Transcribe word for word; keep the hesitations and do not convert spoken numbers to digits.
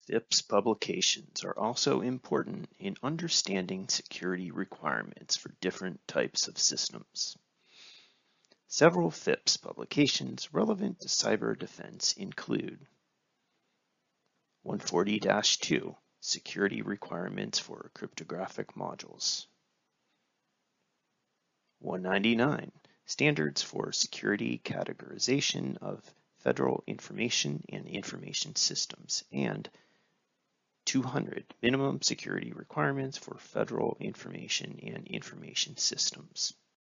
FIPS publications are also important in understanding security requirements for different types of systems. Several FIPS publications relevant to cyber defense include one forty dash two, Security Requirements for Cryptographic Modules. one ninety-nine, Standards for Security Categorization of Federal Information and Information Systems, and two hundred, Minimum Security Requirements for Federal Information and Information Systems.